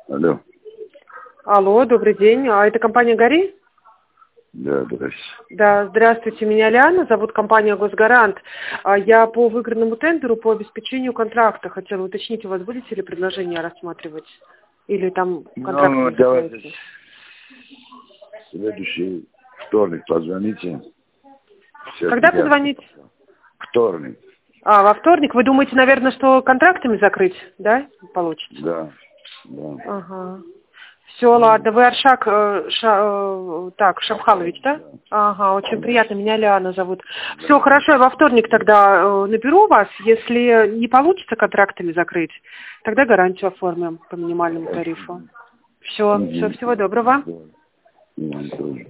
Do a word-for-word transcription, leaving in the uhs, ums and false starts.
Алло. Алло, добрый день. А это компания «Гори»? Да, здрасте. Да, здравствуйте, меня Лиана, зовут компания «Госгарант». А Я по выигранному тендеру по обеспечению контракта хотела уточнить, у вас будете ли предложение рассматривать? Или там контракт Ну, не давайте закроется? следующий вторник позвоните. Все Когда девятки позвонить? пока. Вторник. А, во вторник? Вы думаете, наверное, что контрактами закрыть, да, получится? Да. Да. Ага. Все, ладно. Вы Аршак, э, Ша- э, так, Шамхалович, да? Да. Ага, очень Да. приятно, меня Лиана зовут. Да. Все, хорошо, я во вторник тогда э, наберу вас. Если не получится контрактами закрыть, тогда гарантию оформим по минимальному тарифу. Все, все, Мгм. всего доброго. Да. И вам тоже.